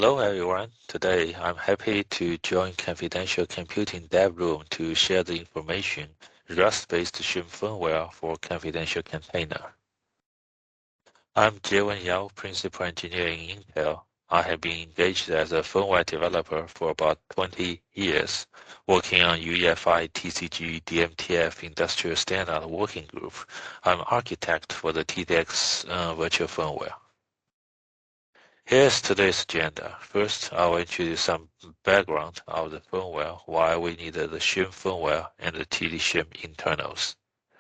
Hello everyone. Today I'm happy to join Confidential Computing Dev Room to share the information Rust-based shim firmware for Confidential Container. I'm Jaewon Yao, Principal Engineer in Intel. I have been engaged as a firmware developer for about 20 years, working on UEFI TCG DMTF Industrial Standard Working Group. I'm architect for the TDX virtual firmware. Here's today's agenda. First, I will introduce some background of the firmware, why we needed the shim firmware and the TD-shim internals.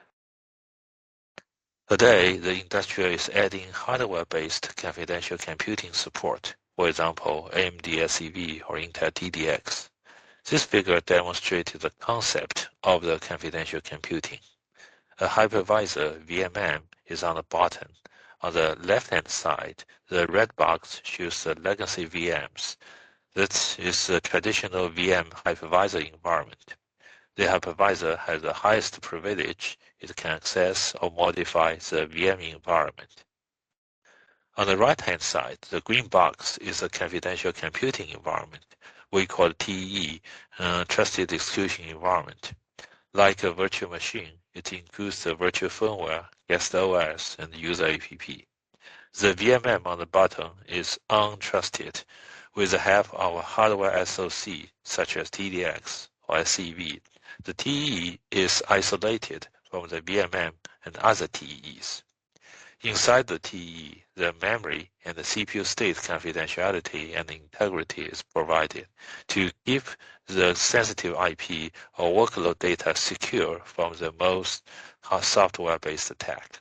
Today, the industry is adding hardware-based confidential computing support, for example, AMD SEV or Intel TDX. This figure demonstrates the concept of the confidential computing. A hypervisor VMM is on the bottom. On the left-hand side, the red box shows the legacy VMs. This is the traditional VM hypervisor environment. The hypervisor has the highest privilege. It can access or modify the VM environment. On the right-hand side, the green box is a confidential computing environment. We call it TEE, Trusted Execution Environment. Like a virtual machine, it includes the virtual firmware, guest OS, and user app. The VMM on the bottom is untrusted, with the help of a hardware SoC, such as TDX or SEV. The TE is isolated from the VMM and other TEs. Inside the TE, the memory and the CPU state confidentiality and integrity is provided to keep the sensitive IP or workload data secure from the most software-based attack.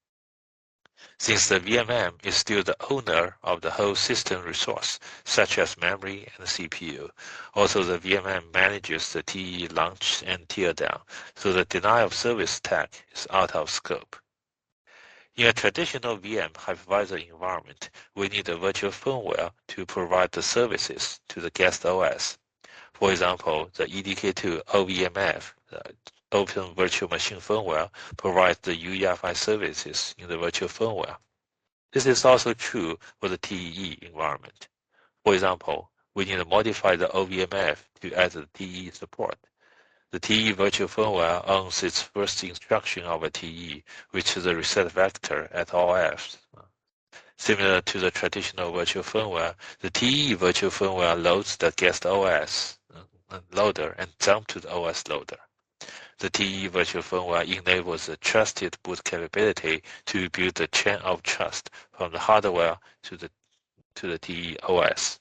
Since the VMM is still the owner of the whole system resource, such as memory and CPU, also the VMM manages the TE launch and teardown, so the denial of service attack is out of scope. In a traditional VM hypervisor environment, we need a virtual firmware to provide the services to the guest OS. For example, the EDK2 OVMF, the Open Virtual Machine Firmware, provides the UEFI services in the virtual firmware. This is also true for the TE environment. For example, we need to modify the OVMF to add the TE support. The TE virtual firmware owns its first instruction of a TE, which is the reset vector at all Fs. Similar to the traditional virtual firmware, the TE virtual firmware loads the guest OS loader and jumps to the OS loader. The TE virtual firmware enables the trusted boot capability to build the chain of trust from the hardware to the TE OS.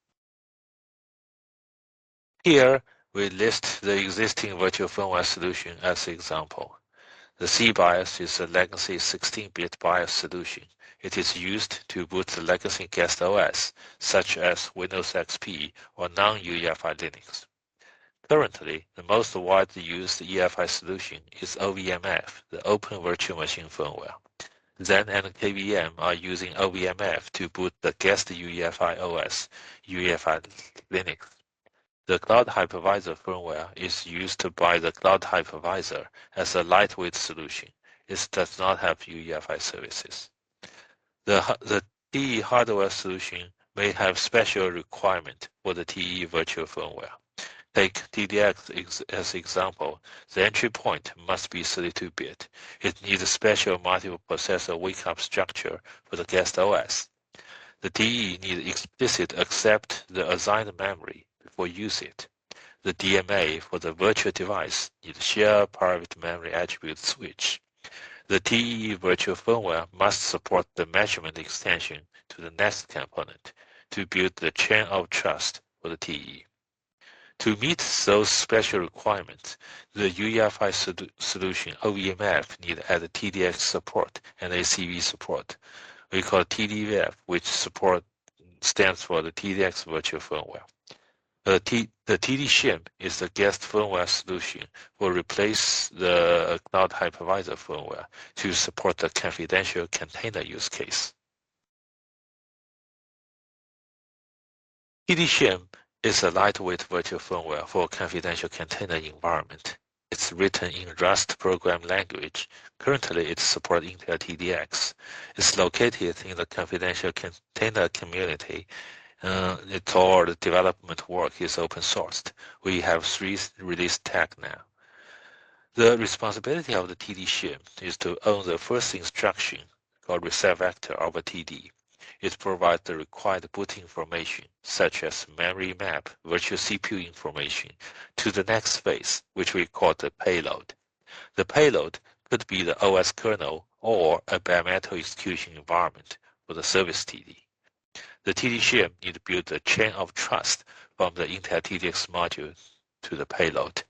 Here, we list the existing virtual firmware solution as an example. The C-BIOS is a legacy 16-bit BIOS solution. It is used to boot the legacy guest OS, such as Windows XP or non-UEFI Linux. Currently, the most widely used EFI solution is OVMF, the Open Virtual Machine Firmware. Zen and KVM are using OVMF to boot the guest UEFI OS, UEFI Linux. The Cloud Hypervisor firmware is used by the Cloud Hypervisor as a lightweight solution. It does not have UEFI services. The TE hardware solution may have special requirement for the TE virtual firmware. Take TDX as example. The entry point must be 32-bit. It needs a special multiple processor wake-up structure for the guest OS. The TE needs explicit accept the assigned memory before use it. The DMA for the virtual device needs share private memory attribute switch. The TE virtual firmware must support the measurement extension to the next component to build the chain of trust for the TE. To meet those special requirements, the UEFI solution OVMF needs add TDX support and ACV support. We call TDVF, which support stands for the TDX virtual firmware. The TD-shim is the guest firmware solution will replace the Cloud Hypervisor firmware to support the confidential container use case. TD-shim is a lightweight virtual firmware for a confidential container environment. It's written in Rust program language. Currently, it supports Intel TDX. It's located in the confidential container community. All the development work is open sourced. We have 3 release tags now. The responsibility of the TD shim is to own the first instruction, called reset vector of a TD. It provides the required boot information, such as memory map, virtual CPU information, to the next phase, which we call the payload. The payload could be the OS kernel or a bare metal execution environment for the service TD. The TD shim need to build a chain of trust from the Intel TDX module to the payload.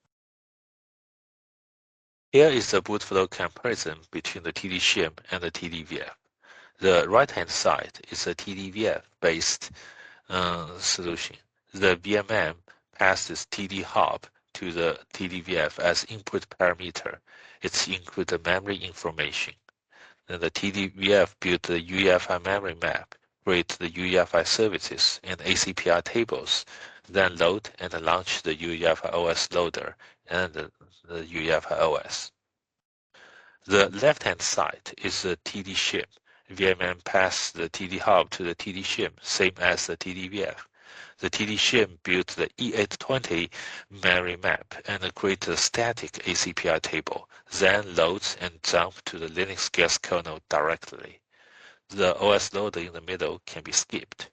Here is a boot flow comparison between the TD shim and the TDVF. The right-hand side is a TDVF-based solution. The VMM passes TD hub to the TDVF as input parameter. It includes the memory information. Then the TDVF built the UEFI memory map, create the UEFI services and ACPI tables, then load and launch the UEFI OS loader and the UEFI OS. The left-hand side is the TD shim. VMM passes the TD hub to the TD shim, same as the TDVF. The TD shim built the E820 memory map and creates a static ACPI table, then loads and jumps to the Linux guest kernel directly. The OS loader in the middle can be skipped.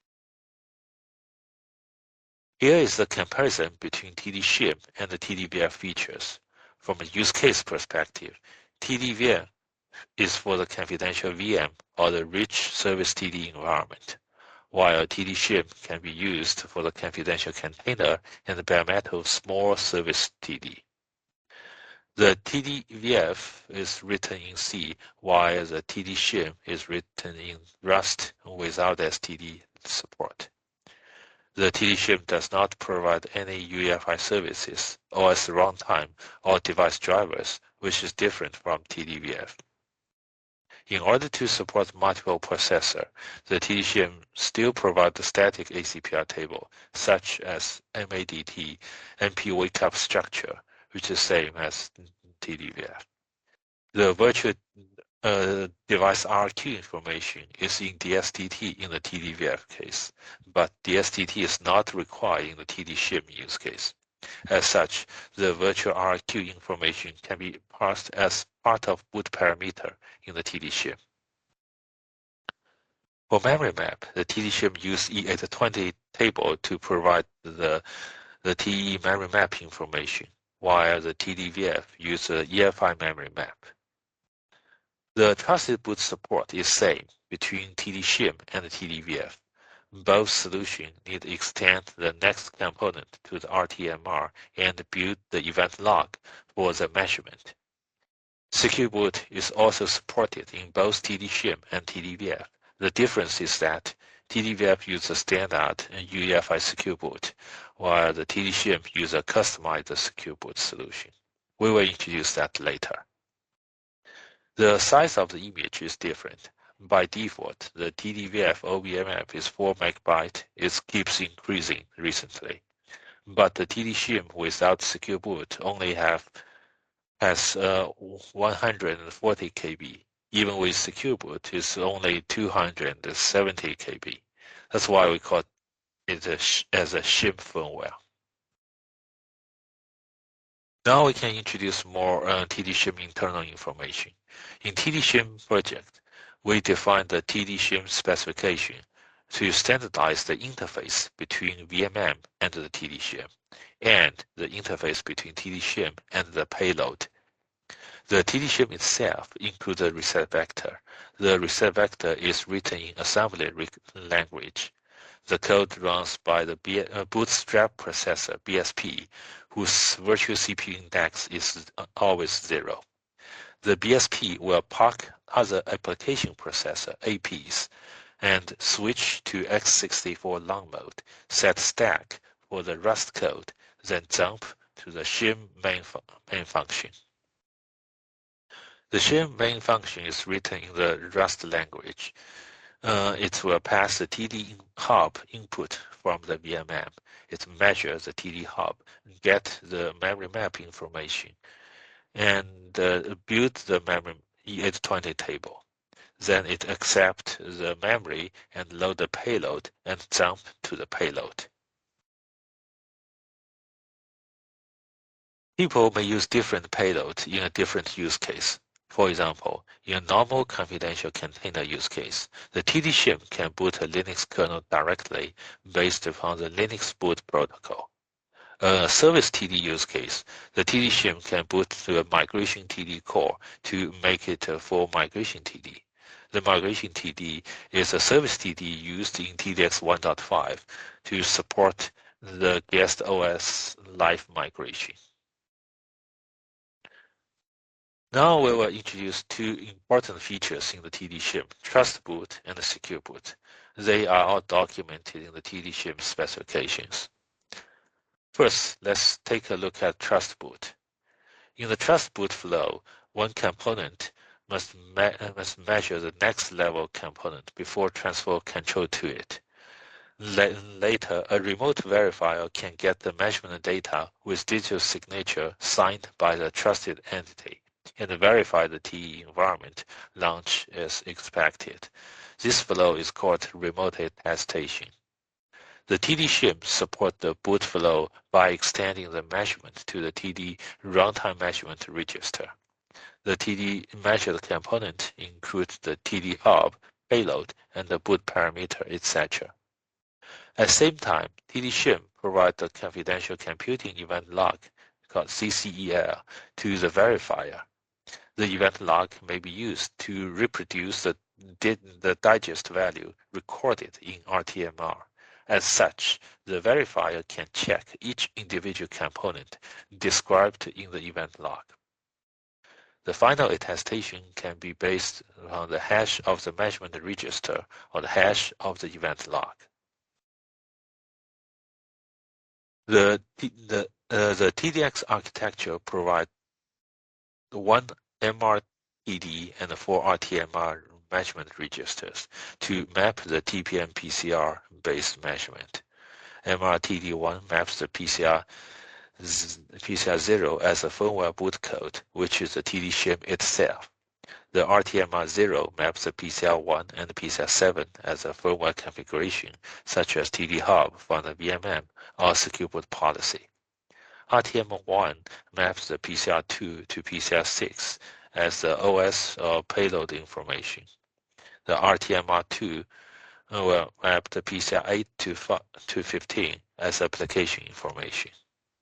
Here is the comparison between TD shim and the TDVF features. From a use case perspective, TDVF is for the confidential VM or the rich service TD environment, while TD shim can be used for the confidential container and the bare metal small service TD. The TDVF is written in C, while the TD shim is written in Rust without STD support. The TD shim does not provide any UEFI services, OS runtime, or device drivers, which is different from TDVF. In order to support multiple processors, the TD shim still provides the static ACPI table, such as MADT, MP wake-up structure, which is the same as TDVF. The virtual device RQ information is in DSTT in the TDVF case, but DSTT is not required in the TD shim use case. As such, the virtual RQ information can be parsed as part of boot parameter in the TD shim. For memory map, the TD shim uses E820 table to provide the TE memory map information, while the TDVF uses EFI memory map. The trusted boot support is same between TD shim and the TDVF. Both solutions need to extend the next component to the RTMR and build the event log for the measurement. Secure boot is also supported in both TD shim and TDVF. The difference is that TDVF uses a standard UEFI secure boot, while the TD shim uses a customized secure boot solution. We will introduce that later. The size of the image is different. By default, the TDVF OVMF is 4 MB. It keeps increasing recently. But the TD shim without secure boot only has 140 KB. Even with secure boot, it's only 270 KB. That's why we call it as a shim firmware. Now we can introduce more TD shim internal information. In TD shim project, we define the TD shim specification to standardize the interface between VMM and the TD shim, and the interface between TD shim and the payload. The TD shim itself includes a reset vector. The reset vector is written in assembly language. The code runs by the bootstrap processor, BSP, whose virtual CPU index is always 0. The BSP will park other application processor, APs, and switch to x64 long mode, set stack for the Rust code, then jump to the shim main function. The shim main function is written in the Rust language. It will pass the TD hub input from the VMM. It measures the TD hub, get the memory map information, and build the memory E820 table. Then it accepts the memory and load the payload and jump to the payload. People may use different payloads in a different use case. For example, in a normal confidential container use case, the TD-SHIM can boot a Linux kernel directly based upon the Linux boot protocol. A service TD use case, the TD-SHIM can boot to a migration TD core to make it a full migration TD. The migration TD is a service TD used in TDX 1.5 to support the guest OS live migration. Now we will introduce two important features in the TD-SHIM, Trust Boot and the Secure Boot. They are all documented in the TD-SHIM specifications. First, let's take a look at Trust Boot. In the Trust Boot flow, one component must measure the next level component before transfer control to it. Later, a remote verifier can get the measurement data with digital signature signed by the trusted entity and verify the TE environment launch as expected. This flow is called remote attestation. The TD-SHIM supports the boot flow by extending the measurement to the TD runtime measurement register. The TD measured component includes the TD hub, payload, and the boot parameter, etc. At the same time, TD-SHIM provides the confidential computing event log, called CCEL, to the verifier. The event log may be used to reproduce the digest value recorded in RTMR. As such, the verifier can check each individual component described in the event log. The final attestation can be based on the hash of the measurement register or the hash of the event log. The TDX architecture provides one MRTD and 4 RTMR measurement registers to map the TPM PCR-based measurement. MRTD1 maps the PCR0 as a firmware boot code, which is the TD-SHIM itself. The RTMR0 maps the PCR1 and PCR7 as a firmware configuration, such as TD hub from the VMM or secure boot policy. RTMR1 maps the PCR2 to PCR6 as the OS or payload information. The RTMR2 will map the PCR8 to 15 as application information.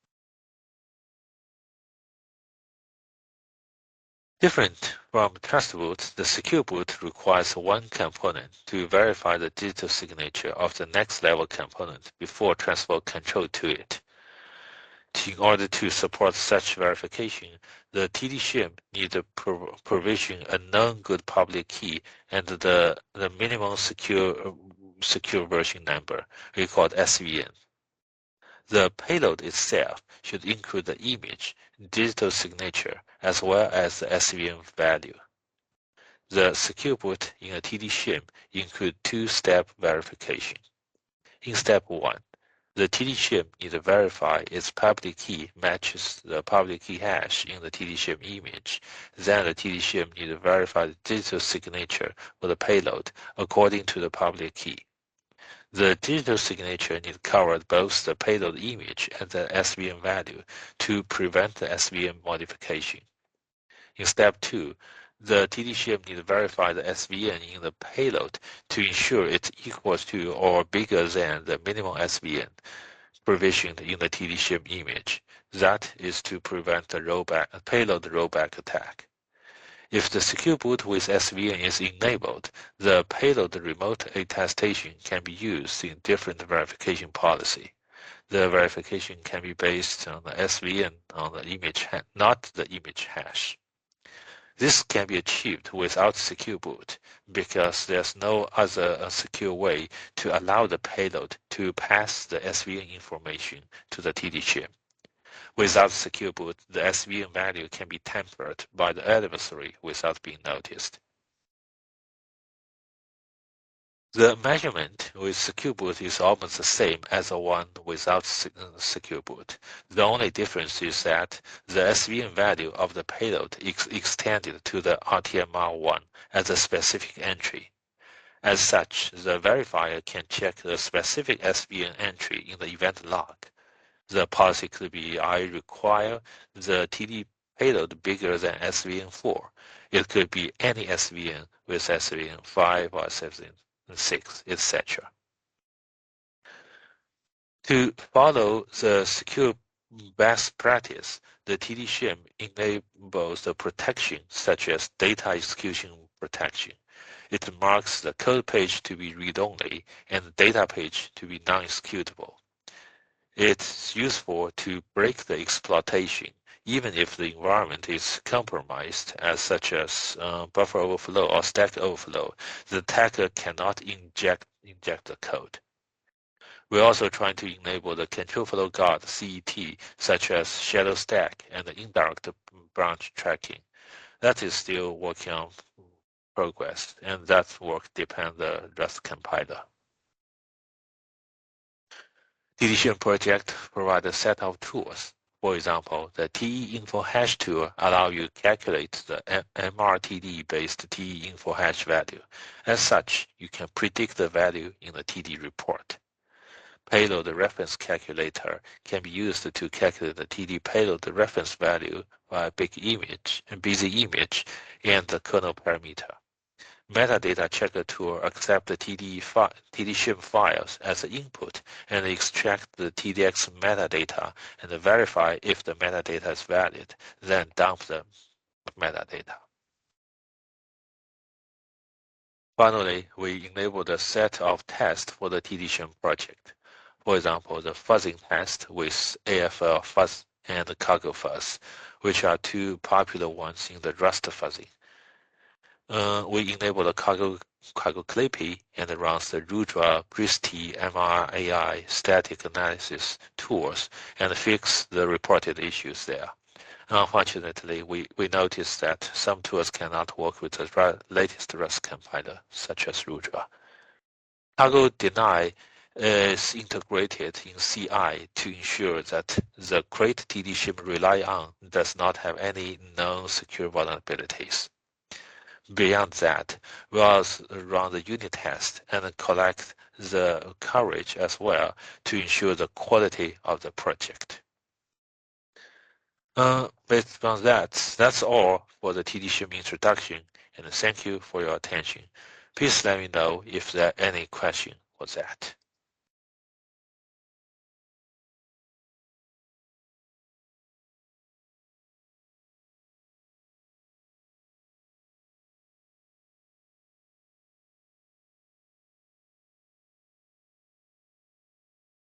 Different from Trust Boot, the Secure Boot requires one component to verify the digital signature of the next level component before transfer control to it. In order to support such verification, the TD-SHIM needs to provision a known good public key and the minimum secure version number, we call it SVN. The payload itself should include the image, digital signature, as well as the SVN value. The secure boot in a TD-SHIM includes two-step verification. In step 1, the TD-SHIM needs to verify its public key matches the public key hash in the TD-SHIM image. Then the TD-SHIM needs to verify the digital signature for the payload according to the public key. The digital signature needs to cover both the payload image and the SVN value to prevent the SVN modification. In step 2, the TD-SHIM needs to verify the SVN in the payload to ensure it's equal to or bigger than the minimum SVN provisioned in the TD-SHIM image. That is to prevent the payload rollback attack. If the secure boot with SVN is enabled, the payload remote attestation can be used in different verification policy. The verification can be based on the SVN on the image, not the image hash. This can be achieved without secure boot because there's no other secure way to allow the payload to pass the SVN information to the TD-SHIM. Without secure boot, the SVN value can be tampered by the adversary without being noticed. The measurement with secure boot is almost the same as the one without secure boot. The only difference is that the SVN value of the payload is extended to the RTMR1 as a specific entry. As such, the verifier can check the specific SVN entry in the event log. The policy could be I require the TD payload bigger than SVN4. It could be any SVN with SVN5 or SVN6, etc. To follow the secure best practice, the TD-SHIM enables the protection such as data execution protection. It marks the code page to be read-only and the data page to be non-executable. It's useful to break the exploitation, even if the environment is compromised, such as buffer overflow or stack overflow. The attacker cannot inject the code. We're also trying to enable the control flow guard CET, such as shadow stack and indirect branch tracking. That is still working on progress, and that work depends on the Rust compiler. TD-SHIM project provides a set of tools. For example, the TE-info hash tool allows you to calculate the MRTD-based TE-info hash value. As such, you can predict the value in the TD report. Payload reference calculator can be used to calculate the TD payload reference value by busy image, and the kernel parameter. Metadata checker tool accepts the TD-SHIM files as an input and extract the TDX metadata and verify if the metadata is valid, then dump the metadata. Finally, we enabled a set of tests for the TD-SHIM project. For example, the fuzzing test with AFL fuzz and cargo fuzz, which are two popular ones in the Rust fuzzing. We enable the cargo Clippy and runs the Rudra Bristi MRAI static analysis tools and fix the reported issues there. Unfortunately, we noticed that some tools cannot work with the latest Rust compiler, such as Rudra. Cargo deny is integrated in CI to ensure that the crate TD-SHIM rely on does not have any known secure vulnerabilities. Beyond that, we also run the unit test and collect the coverage as well to ensure the quality of the project. Based on that, that's all for the TD-SHIM introduction, and thank you for your attention. Please let me know if there are any questions for that.